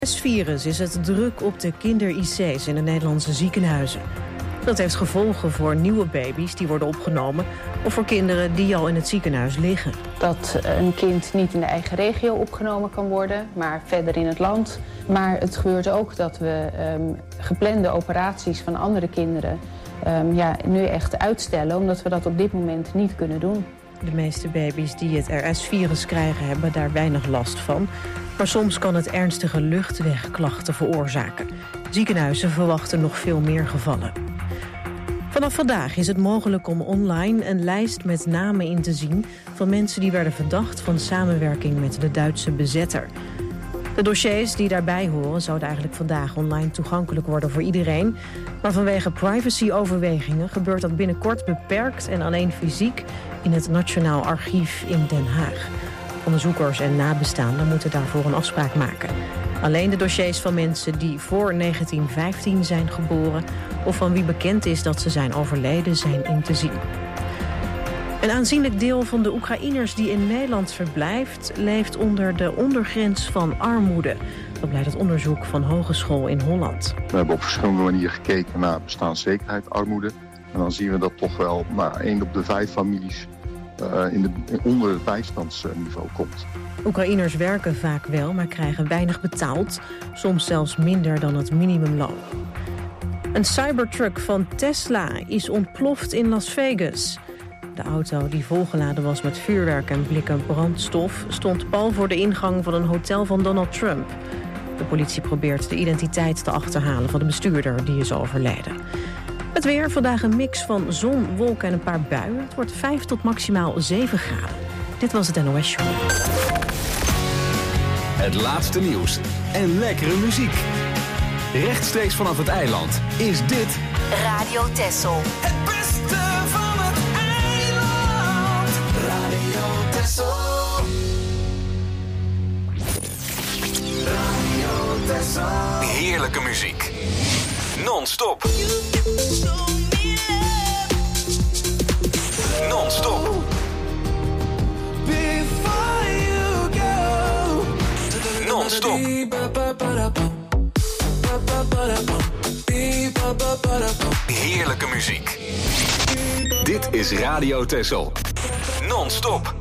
Het virus is het druk op de kinder-IC's in de Nederlandse ziekenhuizen. Dat heeft gevolgen voor nieuwe baby's die worden opgenomen of voor kinderen die al in het ziekenhuis liggen. Dat een kind niet in de eigen regio opgenomen kan worden, maar verder in het land. Maar het gebeurt ook dat we geplande operaties van andere kinderen nu echt uitstellen, omdat we dat op dit moment niet kunnen doen. De meeste baby's die het RS-virus krijgen hebben daar weinig last van. Maar soms kan het ernstige luchtwegklachten veroorzaken. Ziekenhuizen verwachten nog veel meer gevallen. Vanaf vandaag is het mogelijk om online een lijst met namen in te zien van mensen die werden verdacht van samenwerking met de Duitse bezetter. De dossiers die daarbij horen zouden eigenlijk vandaag online toegankelijk worden voor iedereen. Maar vanwege privacyoverwegingen gebeurt dat binnenkort beperkt en alleen fysiek in het Nationaal Archief in Den Haag. Onderzoekers en nabestaanden moeten daarvoor een afspraak maken. Alleen de dossiers van mensen die voor 1915 zijn geboren of van wie bekend is dat ze zijn overleden zijn in te zien. Een aanzienlijk deel van de Oekraïners die in Nederland verblijft leeft onder de ondergrens van armoede. Dat blijkt uit onderzoek van Hogeschool in Holland. We hebben op verschillende manieren gekeken naar bestaanszekerheid, armoede. En dan zien we dat toch wel 1 op de 5 families onder het bijstandsniveau komt. Oekraïners werken vaak wel, maar krijgen weinig betaald. Soms zelfs minder dan het minimumloon. Een Cybertruck van Tesla is ontploft in Las Vegas. De auto, die volgeladen was met vuurwerk en blikken brandstof, stond pal voor de ingang van een hotel van Donald Trump. De politie probeert de identiteit te achterhalen van de bestuurder, die is overleden. Het weer, vandaag een mix van zon, wolken en een paar buien. Het wordt 5 tot maximaal 7 graden. Dit was het NOS Show. Het laatste nieuws en lekkere muziek. Rechtstreeks vanaf het eiland is dit Radio Texel. Het beste van het eiland. Radio Texel. Radio Texel. heerlijke muziek. Non-stop. Non-stop. Non-stop. Heerlijke muziek. Dit is Radio Texel. Non-stop.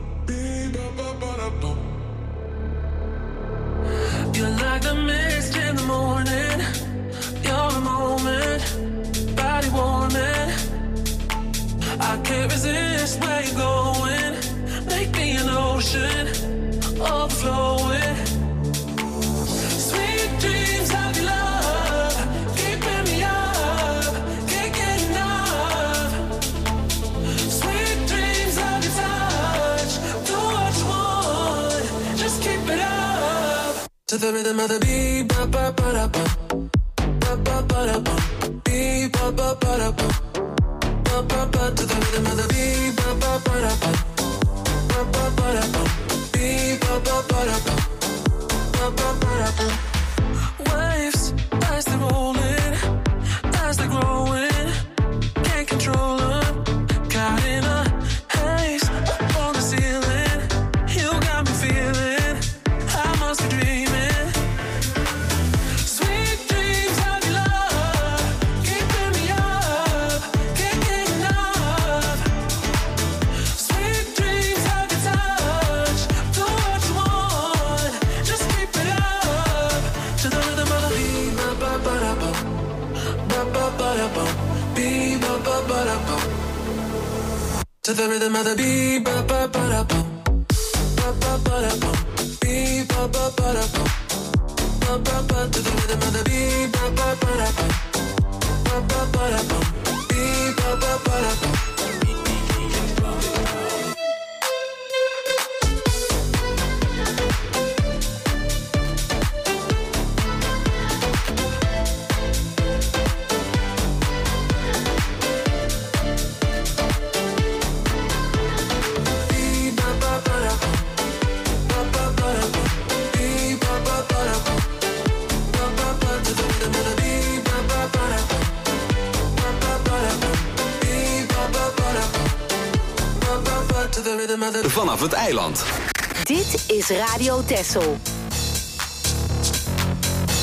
You're like the mist in the morning. You're a moment, body warming. I can't resist where you're going. Make me an ocean, overflowing. Sweet dreams of your love, keeping me up, can't get enough. Sweet dreams of your touch, do what you want, just keep it up. To the rhythm of the beat, ba ba ba da ba, ba ba ba da ba, beat ba ba ba da ba, ba ba ba. To the rhythm of the beat, ba ba ba da ba, ba ba ba da ba, beat ba ba ba da ba, ba ba ba da ba. Waves as they're rolling, as they're growing, can't control them. Caught in a haze up on the ceiling, you got me feeling I must be dreaming. To the rhythm of the beat, ba ba ba da ba, ba ba ba da ba, beat ba ba ba da ba, ba ba ba. To the rhythm of the beat, ba ba ba da ba, ba ba ba da ba, beat ba ba ba da ba. Vanaf het eiland. Dit is Radio Texel.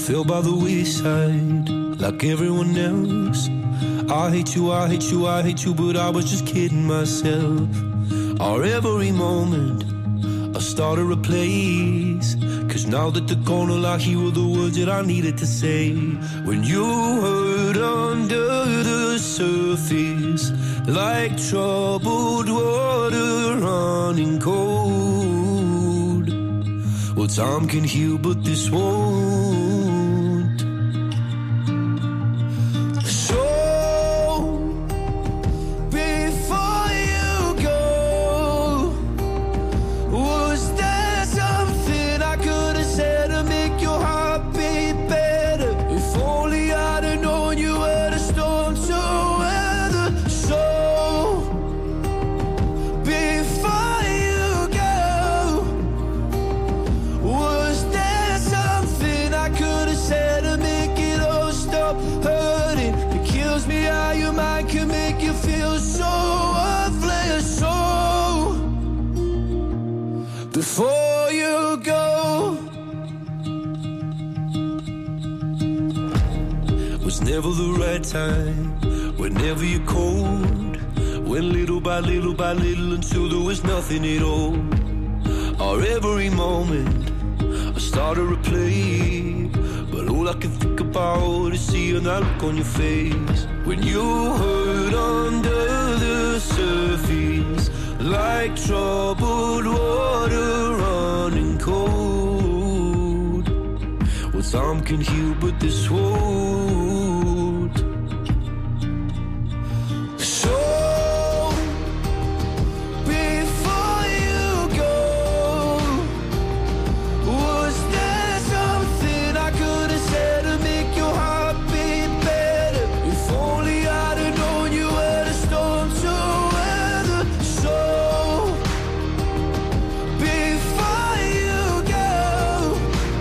fell by the wayside like everyone else. I hate you, I hate you, I hate you, but I was just kidding myself. Or every moment I started a place, 'cause now that they're gone, all I hear were the words that I needed to say. When you hurt under the surface, like troubled water running cold. Well, time can heal, but this won't. So, before you go, was there something I could have said to make your heart beat better? If only I'd have known you were the storm to weather. So, before you go, was there something I could have said to make it all stop hurting? It kills me how your mind can make you feel so worthless. So, before you go, was never the right time, whenever you're cold, went little by little by little until there was nothing at all. Or every moment I started to play, but all I can think about is seeing that look on your face. When you hurt under the surface, like troubled water running cold. Well, time can heal, but this won't. So, before you go, was there something I could have said to make your heart beat better? If only I'd have known you were the storm to weather. So, before you go,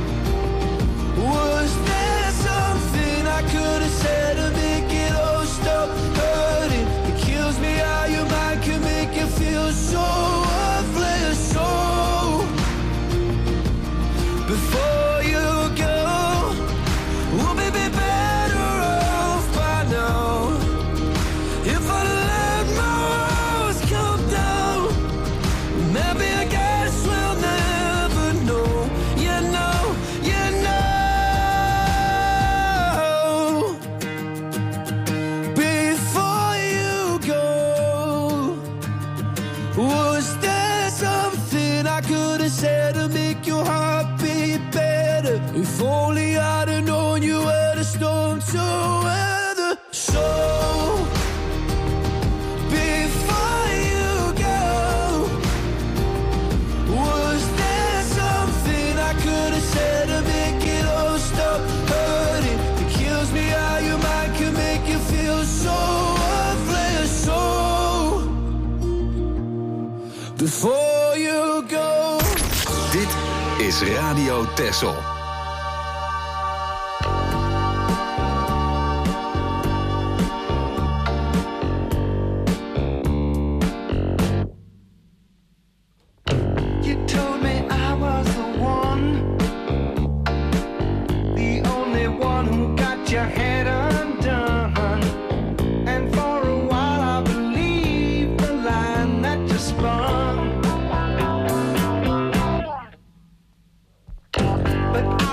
was there something I could have said to make it all stop hurting? It kills me how your mind can make you feel so worthless. So, before you go, we'll be better off by now. If I let my walls come down, maybe I guess we'll never know. You know, you know. Before you go, was there something I could have said to make your heart beat better? If only I'd have known you were the storm to weather. So, before you go, was there something I could have said to make it all stop hurting? It kills me how your mind can make you feel so worthless. So, before you go. Dit is Radio Texel. You told me I was the one, the only one who got your head undone. And for a while I believed the line that you spun. But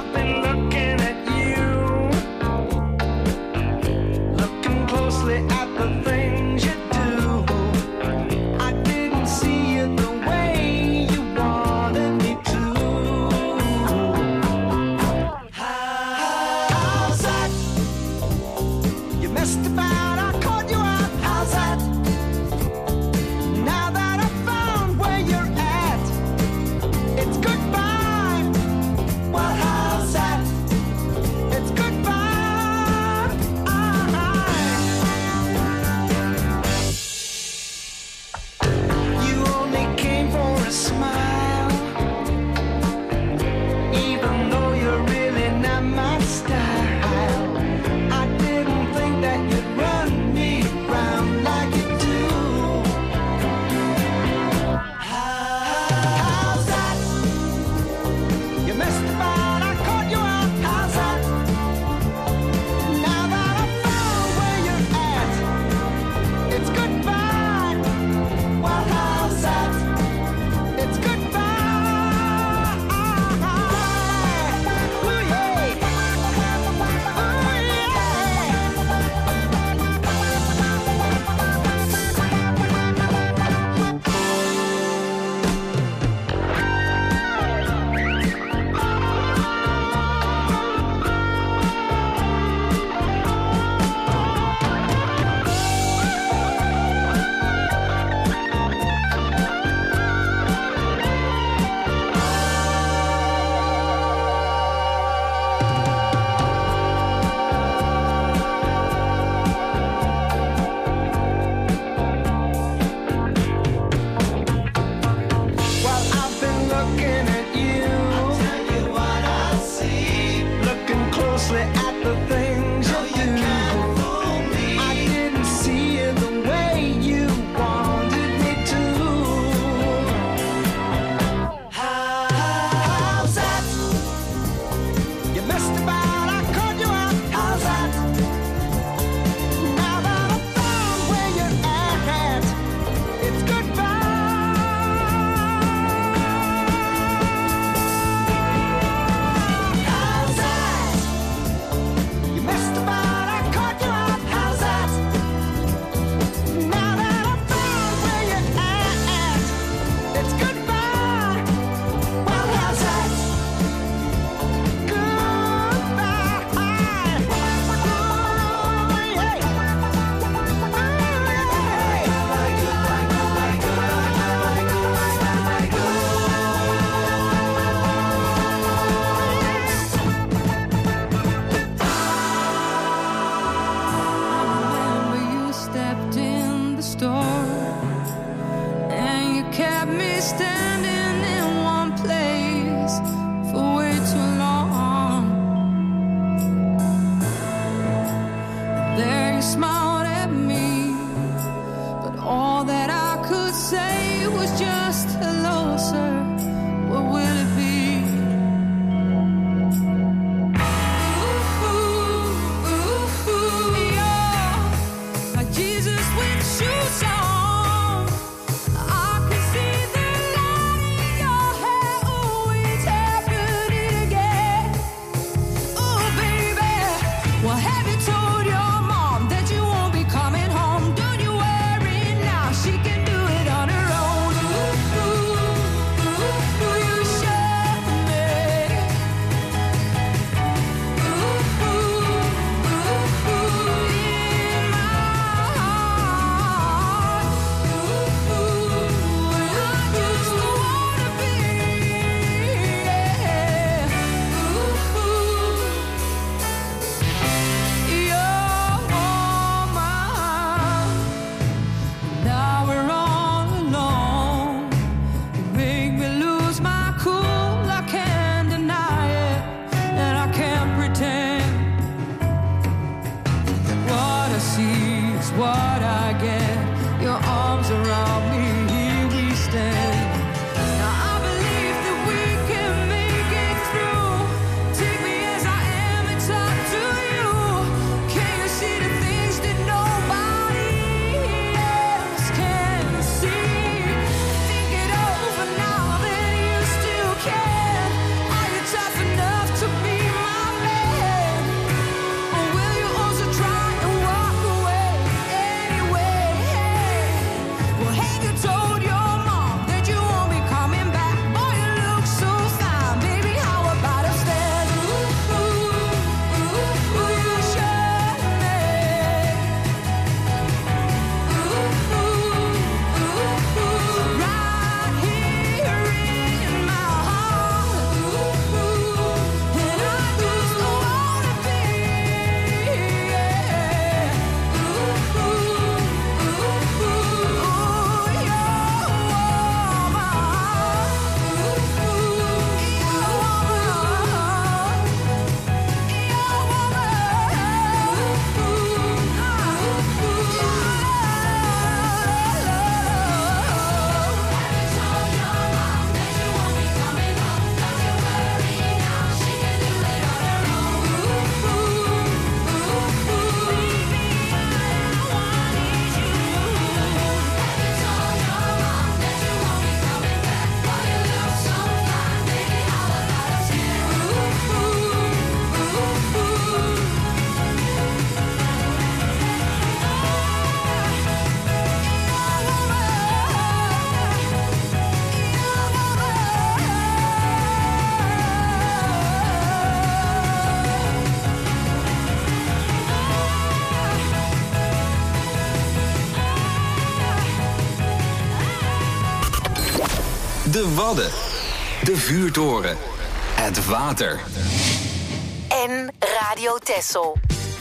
De Wadden. De vuurtoren. Het water. En Radio Texel.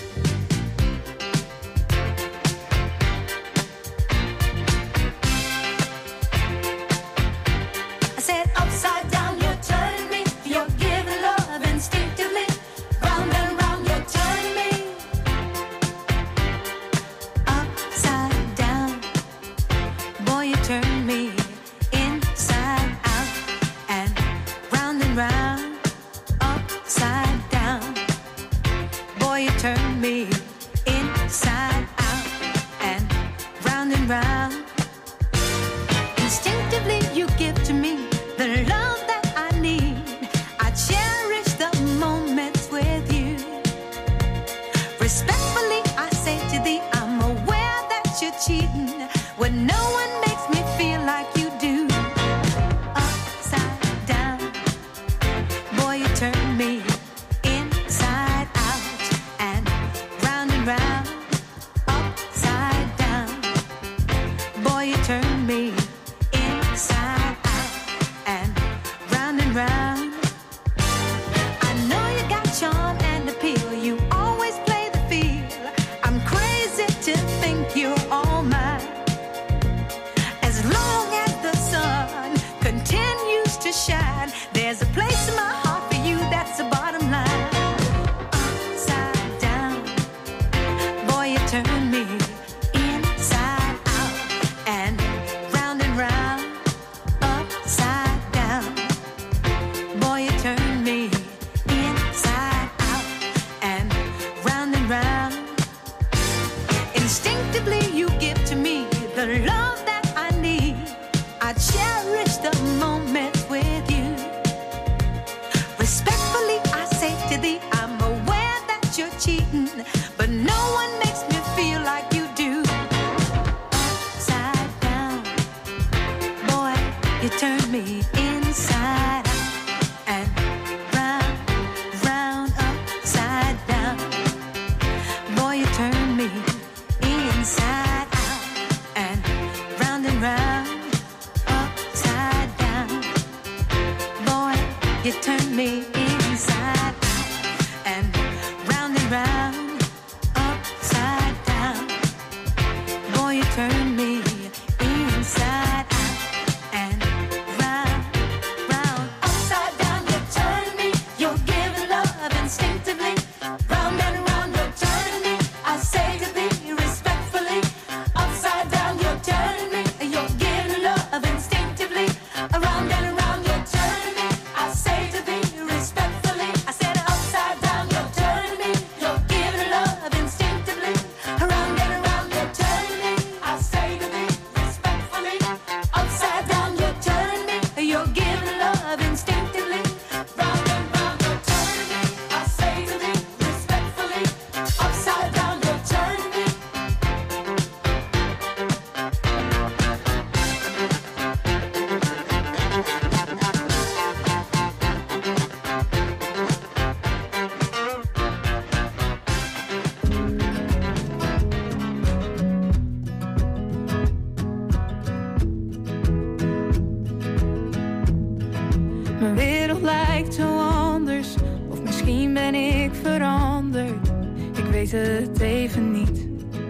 Mijn wereld lijkt zo anders, of misschien ben ik veranderd. Ik weet het even niet,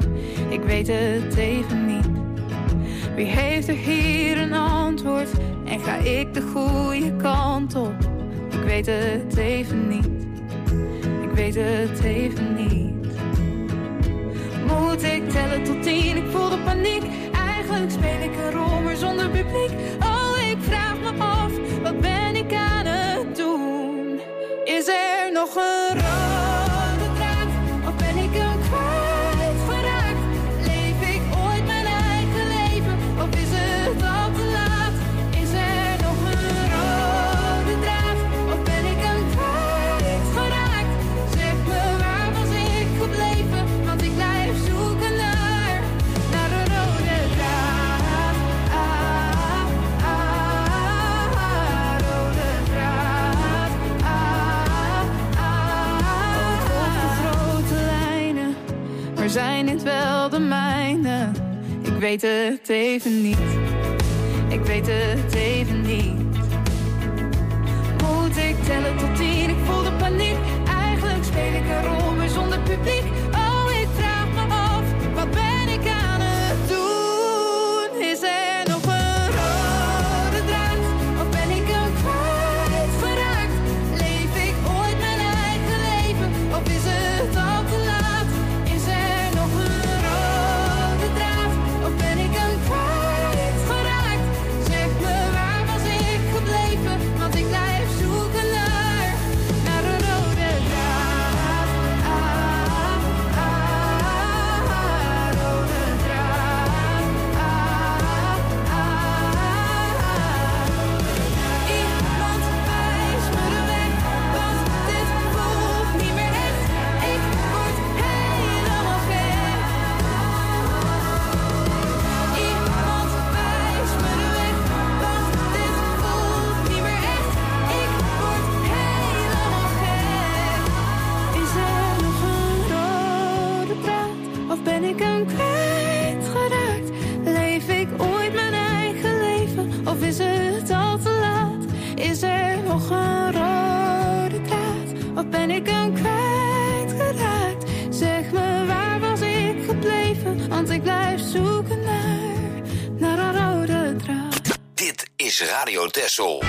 ik weet het even niet. Wie heeft er hier een antwoord en ga ik de goede kant op? Ik weet het even niet, ik weet het even niet. Moet ik tellen tot 10, ik voel de paniek. Eigenlijk speel ik een rol, maar zonder publiek. Oh, ik vraag me af, wat ben ik aan het doen? Is er nog een rode draad, of ben ik hem kwijtgeraakt? Leef ik ooit mijn eigen leven, of is het al te laat? Is er nog een rode draad, of ben ik hem kwijtgeraakt? Zeg me, waar was ik gebleven? Want ik blijf zoeken naar een rode draad. Rode draad. Op de grote lijnen, maar zijn dit wel de mijne? Ik weet het even niet, ik weet het even niet. Moet ik tellen tot 10, ik voel de paniek. Eigenlijk speel ik een rol, maar zonder publiek. Oh, ik vraag me af, wat ben ik aan het doen? Is er nog een rode draad, of ben ik hem kwijtgeraakt? Leef ik ooit mijn eigen leven, of is het al te laat? Is er nog een rode draad, of ben ik hem kwijtgeraakt? Zeg me, waar was ik gebleven? Want ik blijf zoeken naar een rode draad. Rode draad. Iemand wijst me de weg, want dit voelt niet meer echt. Ik word helemaal gek. Iemand wijst me de weg, want dit voelt niet meer echt. Ik word helemaal gek. Is er nog een rode draad, of ben ik hem kwijtgeraakt? Leef ik ooit mijn eigen leven, of is het al te laat? Is er nog een rode draad, of ben ik hem kwijtgeraakt? Zeg me, waar was ik gebleven? Want ik blijf zoeken naar een rode draad. Dit is Radio Texel.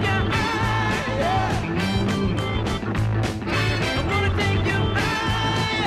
I wanna take you high.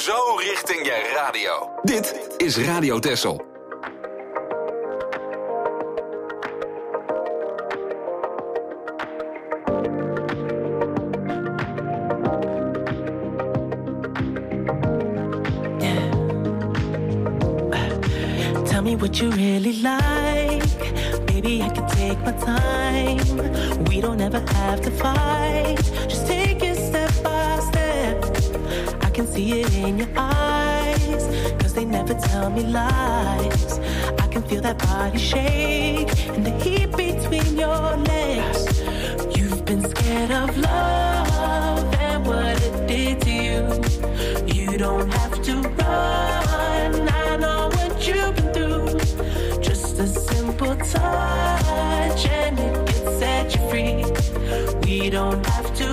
zo richting je radio. Dit is Radio Texel. Tell me what you really like. Baby, I can take my time. We don't ever have to fight. Just take it step by step. I can see it in your eyes, 'cause they never tell me lies. I can feel that body shake and the heat between your legs. You've been scared of love and what it did to you. You don't have to run. I know what you've been through. Just a simple touch and it can set you free. We don't have to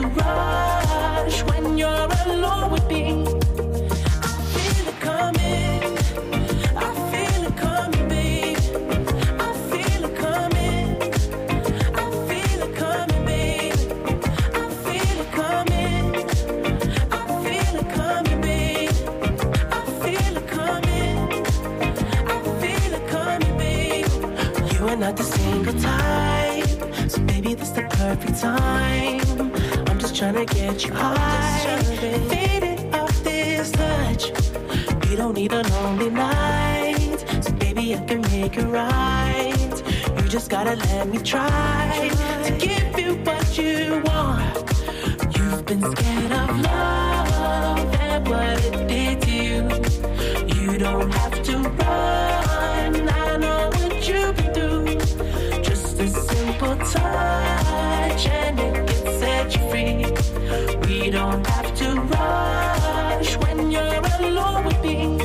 rush when you're alone with me. I feel it coming. I feel it coming, babe. I feel it coming. I feel it coming, babe. I feel it coming. I feel it coming, babe. I feel it coming. I feel it coming, babe. You are not the single type, so baby, this the perfect time. I'm just trying to get you high, faded off this touch. We don't need a lonely night, so baby, I can make it right. You just gotta let me try to give you what you want. You've been scared of love and what it did to you. You don't have to run. I know what you've been through. Just a simple touch and it can set you free. We don't have to rush when you're alone with me.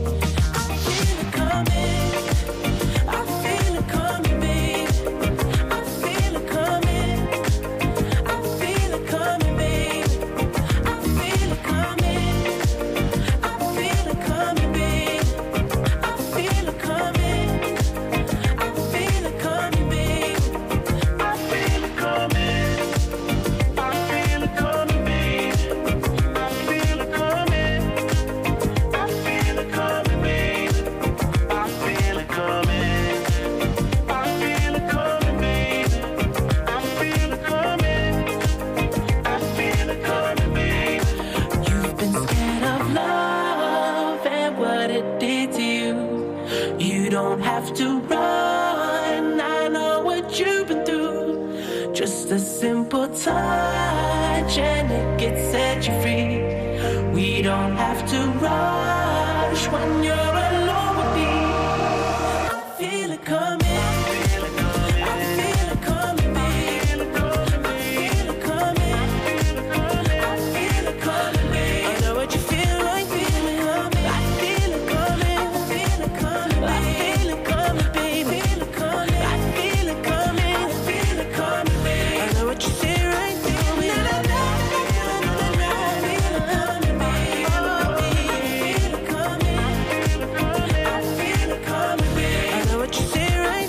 I feel it coming. I feel it coming, babe. I feel it coming. I feel it coming, babe. I feel it coming. I feel it coming, babe. I feel it coming. I feel it coming, babe. I feel it coming. I feel it coming, babe. I feel it coming. I feel it coming, babe. I feel it coming. I feel it coming, babe. I feel it coming. I feel it coming, babe. You've been scared of love and what it did to you. You don't have to run. I know what you've been through. Just a simple touch and it can set you free. We don't have to rush when you're alone with me. I feel it coming. I feel it coming, babe. I feel it coming. I feel it coming, babe. I know what you feel like, feeling coming. I feel it coming. I feel it coming, babe. I feel it coming, babe. I feel it coming. I feel it coming. I feel it coming, babe. I know what you feel right now, babe. I feel it coming, babe. I feel it coming. I feel it coming, babe. I know what you feel right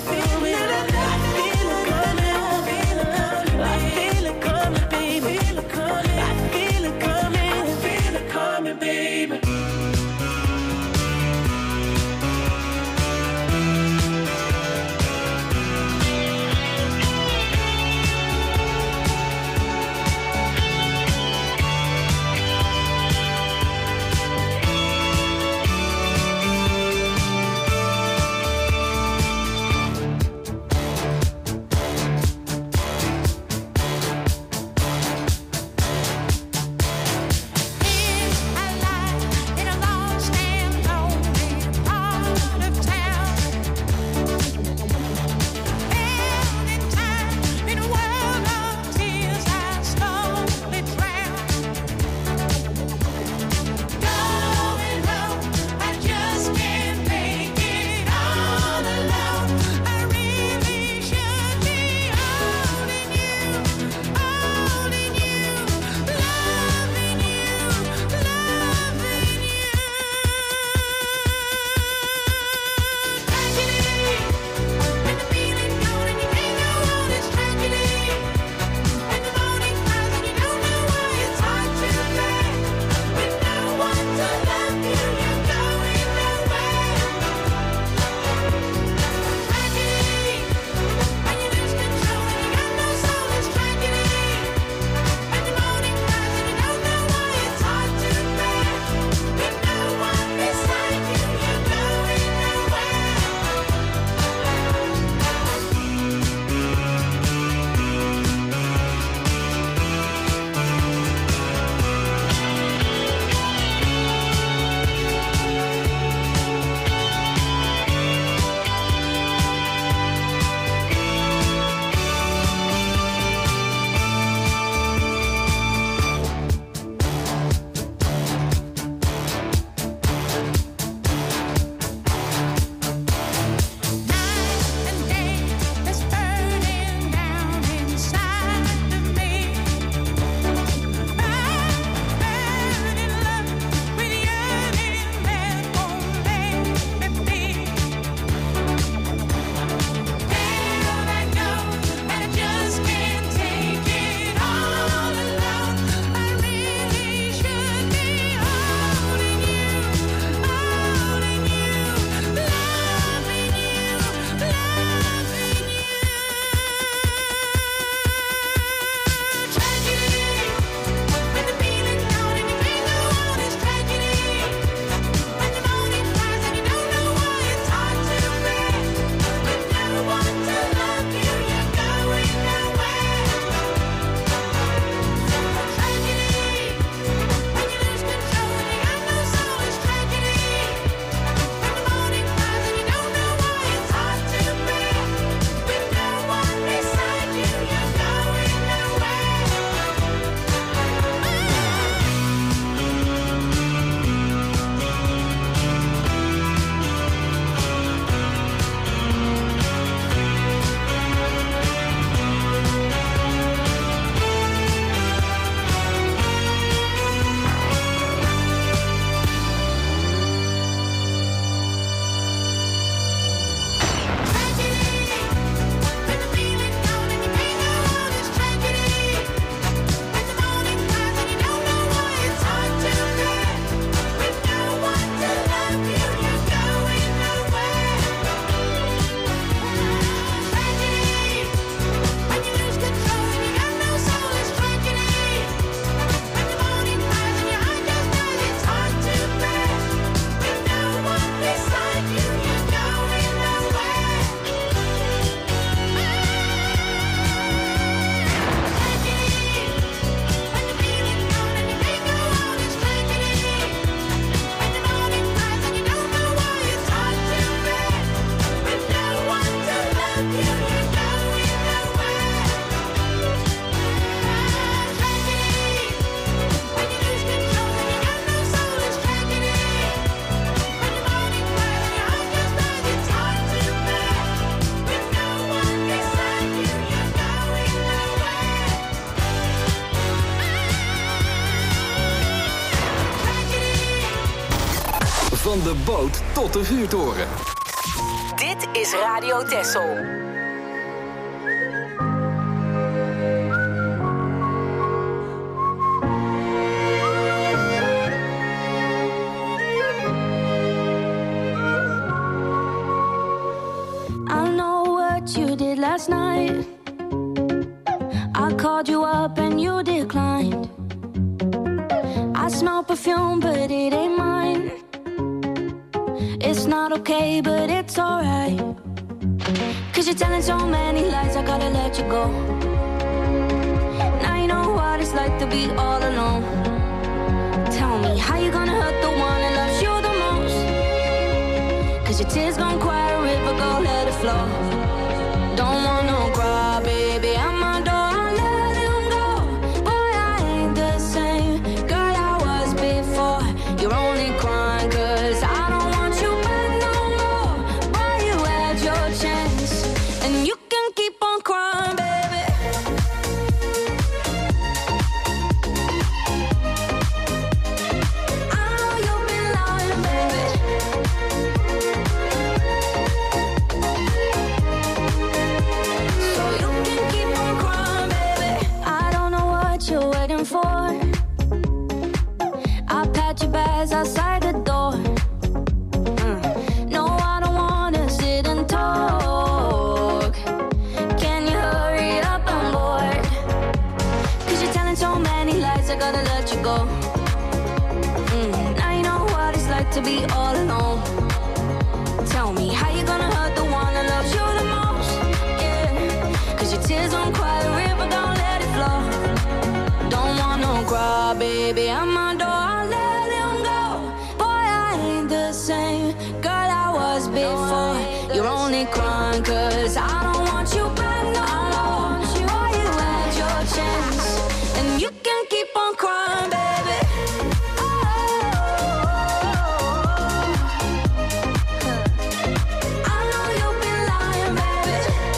Van de boot tot de vuurtoren. Dit is Radio Texel. Last night I called you up and you declined. I smell perfume but it ain't mine. It's not okay but it's alright. 'Cause you're telling so many lies, I gotta let you go. Now you know what it's like to be all alone. Tell me how you gonna hurt the one that loves you the most. 'Cause your tears gon' cry a river, go let it flow. Don't want no cry, baby, I'm my door, I let him go. Boy, I ain't the same girl I was before. You're only crying 'cause I don't want you back no more. Boy, you had your chance, and you can keep on crying, baby. I know you've been lying, baby. For I pat your bags outside the door. No, I don't wanna sit and talk. Can you hurry up? I'm bored. 'Cause you're telling so many lies, I gotta let you go. Now you know what it's like to be all alone. Tell me how you gonna hurt the one that loves you the most. Yeah, 'cause your tears don't cry a river, don't let it flow. Don't want no cry, baby, I'm my door, I let him go. Boy, I ain't the same girl I was before. You're only crying 'cause I don't want you back no more. Boy, you had your chance, and you can keep on crying, baby. I know you've been lying, baby.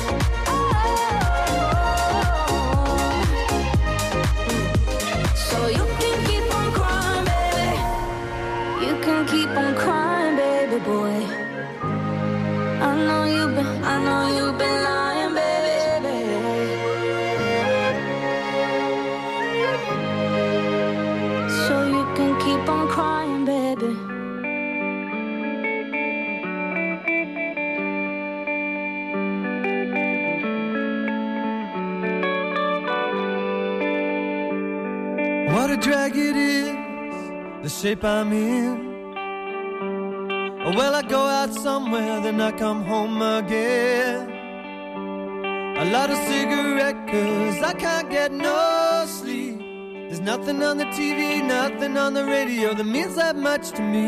So you can keep on crying, baby. You can keep on crying, baby boy. I know you've been lying, baby. So you can keep on crying, baby. What a drag it is, the shape I'm in. Well, I go out somewhere, then I come home again. A lot of cigarette, 'cause I can't get no sleep. There's nothing on the TV, nothing on the radio that means that much to me.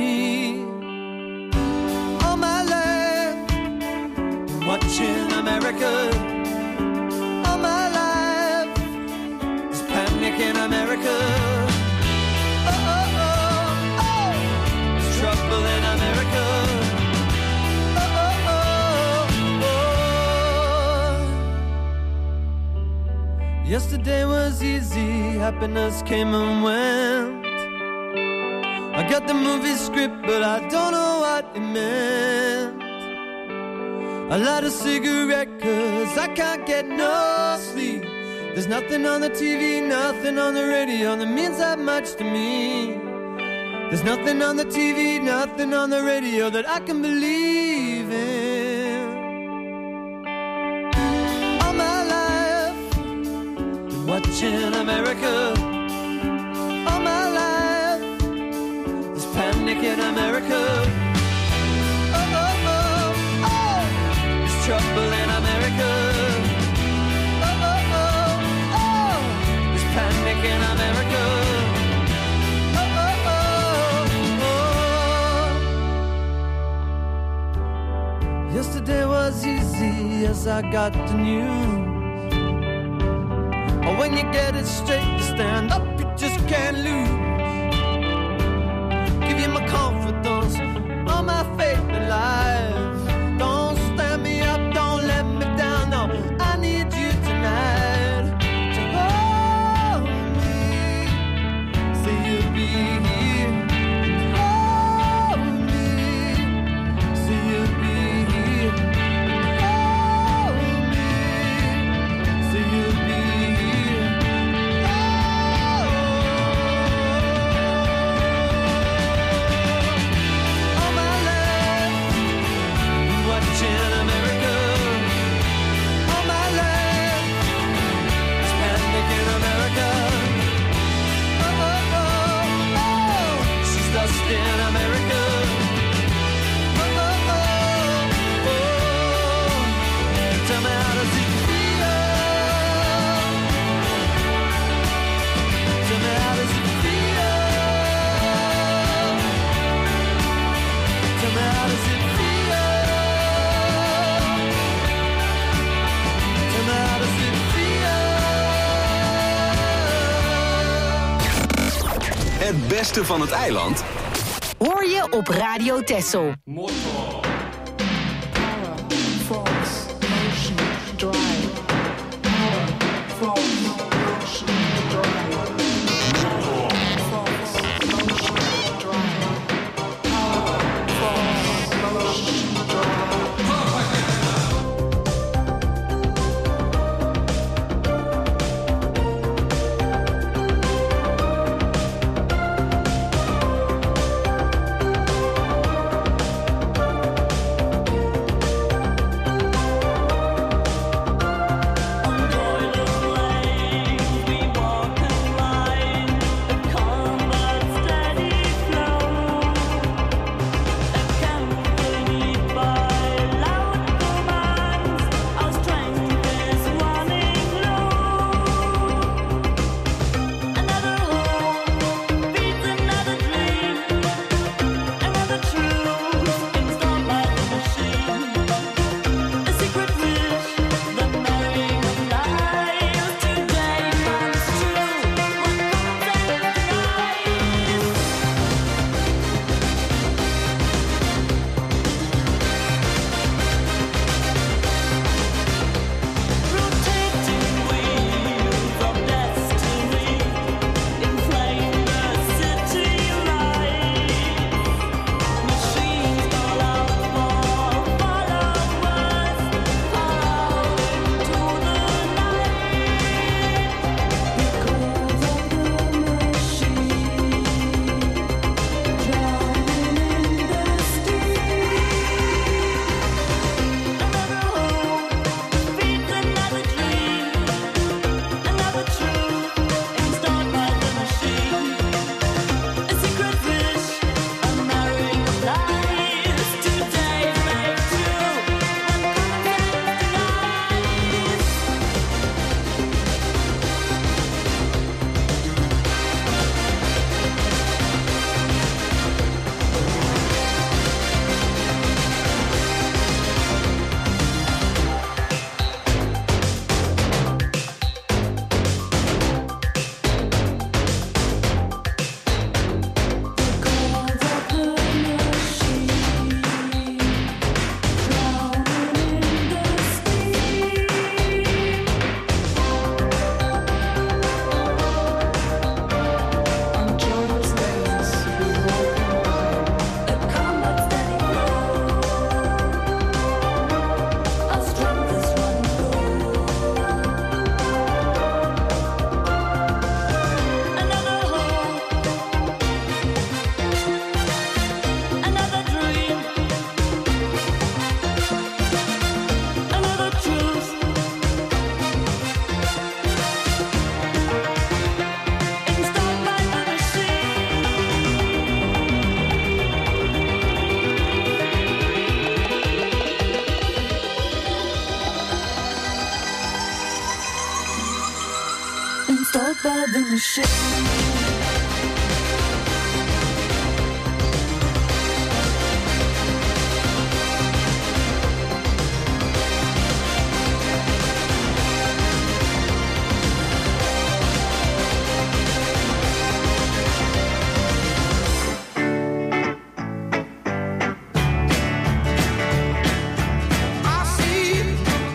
All my life, watching America. All my life, there's panic in America. Oh, oh, oh, oh, there's trouble in America. Oh, oh, oh, oh. Yesterday was easy, happiness came and went. I got the movie script, but I don't know what it meant. A lot of cigarette, 'cause I can't get no sleep. There's nothing on the TV, nothing on the radio that means that much to me. There's nothing on the TV, nothing on the radio that I can believe in. All my life, been watching America. All my life, there's panic in America. Oh, oh, oh, oh, there's trouble in America. Panic in America. Oh, oh, oh, oh. Yesterday was easy as I got the news. Oh, when you get it straight, you stand up, you just can't lose. Give you my confidence, all my faith in life. Don't stand me up, don't let me down, no, I need you tonight. Be here. Hold me beste van het eiland hoor je op Radio Texel.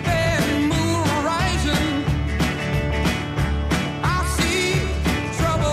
Trouble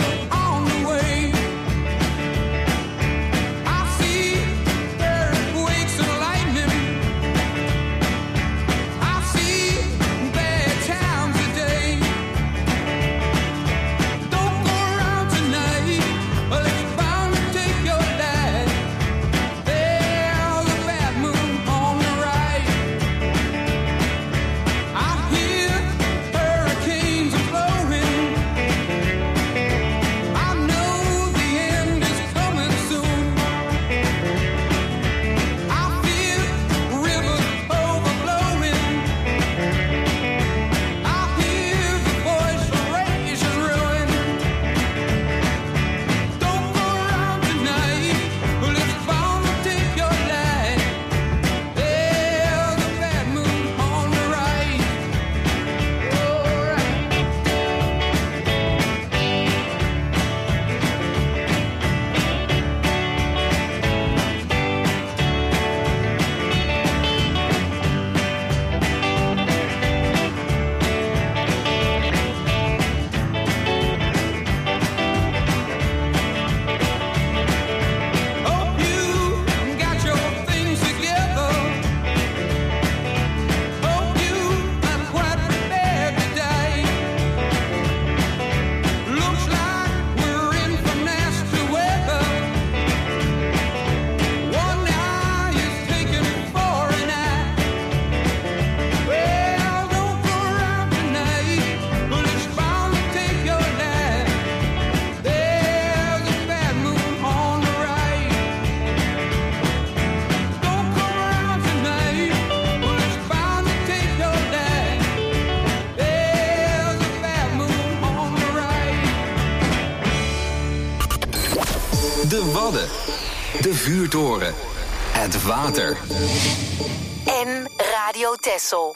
Wadden. De vuurtoren. Het water. En Radio Texel.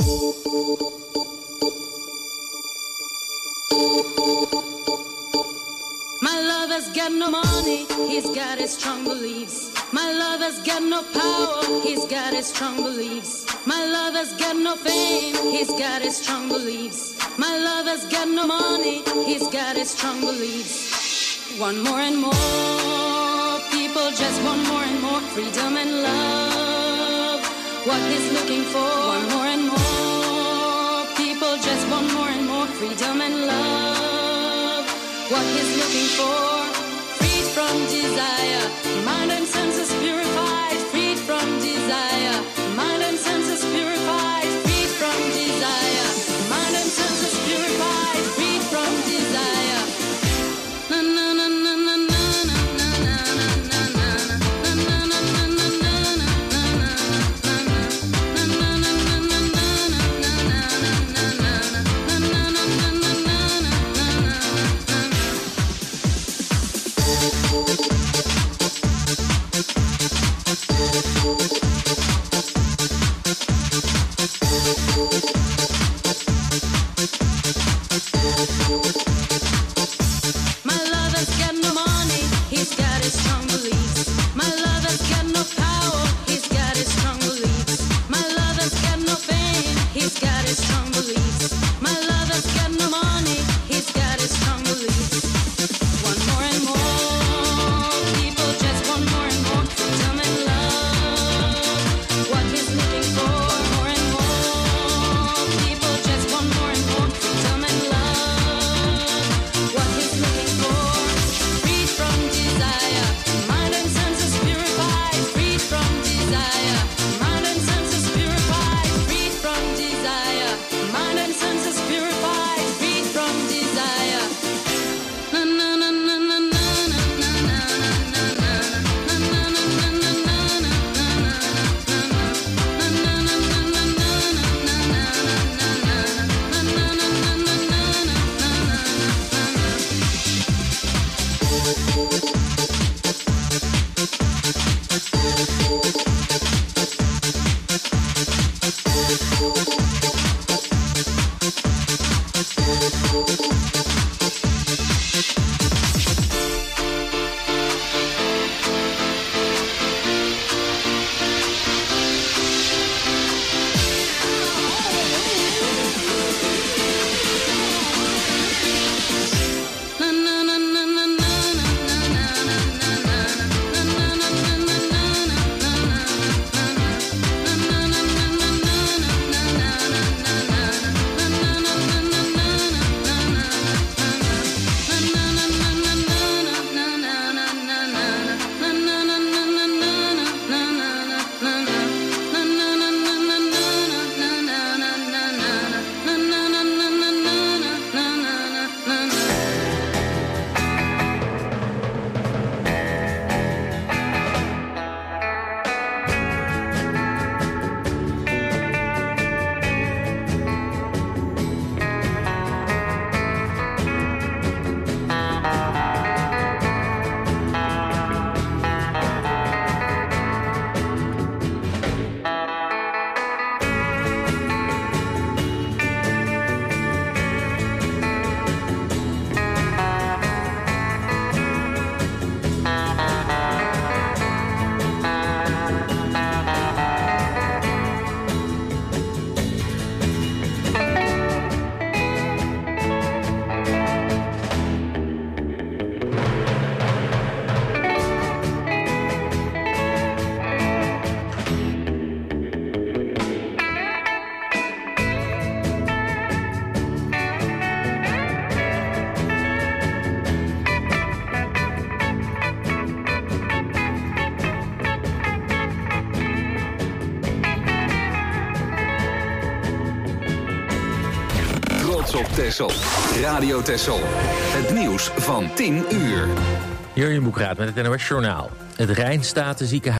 My lover's got no money, he's got his strong beliefs. My lover's got no power, he's got his strong beliefs. My lover's got no fame, he's got his strong beliefs. My lover's got no money, he's got his strong beliefs. Want more and more, people just want more and more freedom and love. What he's looking for, want more and more, people just want more and more freedom and love. What he's looking for, freed from desire, mind and senses purified, freed from desire, mind and senses purified, freed from desire, mind and senses purified, freed from desire. Na na na na na na na na na na Op Texel. Radio Texel. Het nieuws van 10 uur. Jurjen Boekraat met het NOS Journaal. Het Rijnsstatenziekenhuis